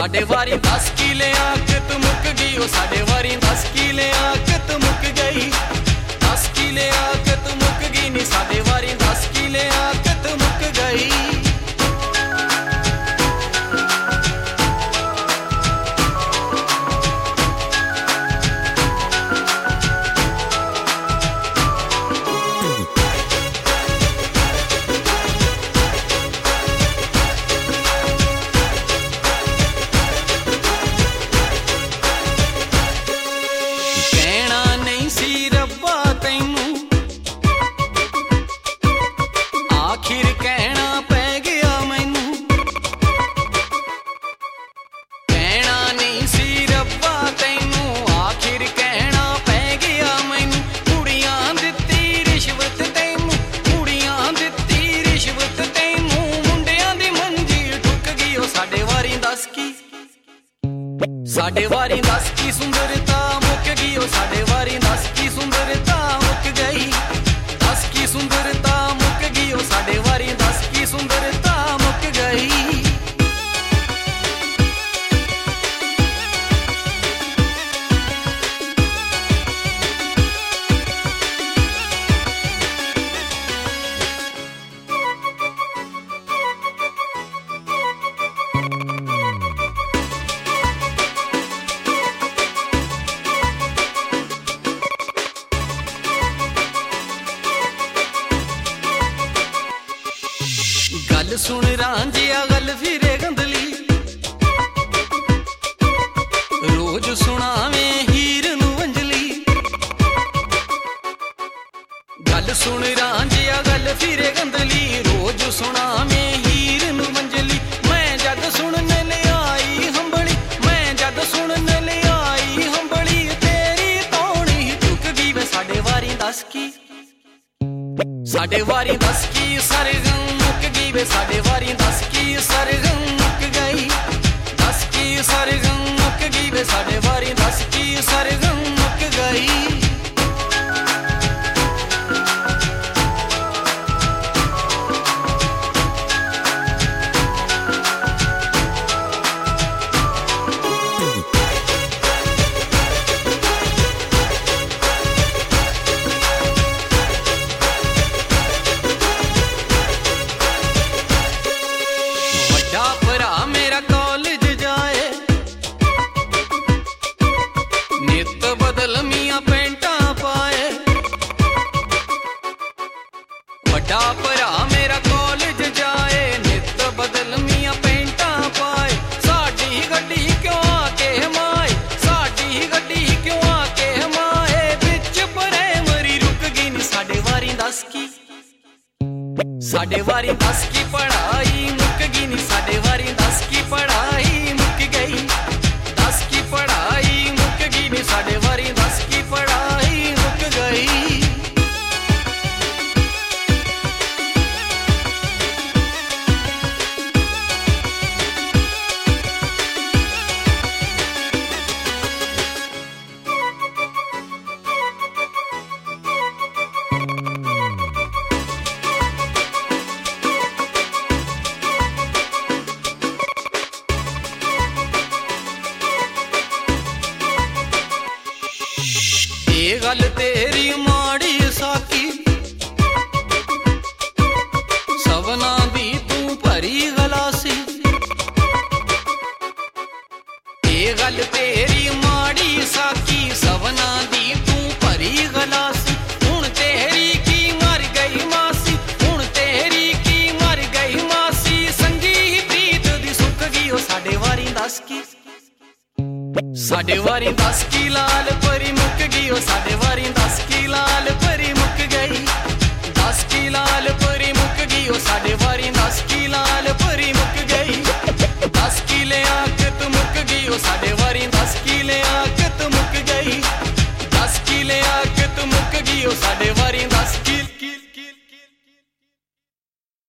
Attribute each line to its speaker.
Speaker 1: साडे वारी 10 किले आकत मुक गई, ओ साडे वारी 10 किले आकत मुक गई। 10 किले आकत मुक गई नी साडे वारी 10 किले आकत मुक गई। साडे वारी 10 की सुंदरता मुक गई, ओ साडे वारी 10 की सुंदरता मुक गई। 10 की सुंदरता मुक गई, ओ साडे वारी 10 की सुंदरता मुक गई। गल सुन रांझिया गल फिरे गंदली, रोज सुनावे हीर नू अंजलि। गल सुन रांझिया गल फिरे गंदली, रोज सुनावे हीर नू अंजलि। मैं जद सुनने ले आई हंबली, मैं जद सुनने ले आई हंबली, तेरी तौणी चुक गई वे साडे वारी 10 की। साडे वारी 10 की सरगम मुक गई वे साडे वारी 10 की सरगम मुक गई। 10 की सरगम मुक गई वे साडे वारी 10 की सरगम मुक गई। बड़ा भरा मेरा कॉलेज जाए, नित बदल मियां पेंटा पाए। साडी गड्डी क्यों आके माए, साडी गड्डी क्यों आके माए। बिच प्राइमरी रुक गई नी साडे वारी 10 की। साडे वारी 10 की पढ़ाई मुक गई नी साडे वारी 10 की पढ़ाई मुक गई। 10 की पढ़ाई मुक गई नी साडे वारी 10 की पढ़ाई मुक गई। ये गल तेरी माड़ी साकी, सबना दी तू भरी गलासी। ये गल तेरी माड़ी साकी, सबना दी तू भरी गलासी। हुण तेरी की मर गई मासी, हुण तेरी की मर गई मासी। संगी प्रीत दी सुक गई, ओ साडे वारी 10 की। साडे वारी 10 की लाल परी मुक गई, ओ साडे वारी 10 की लाल परी मुक गई। 10 की लाल परी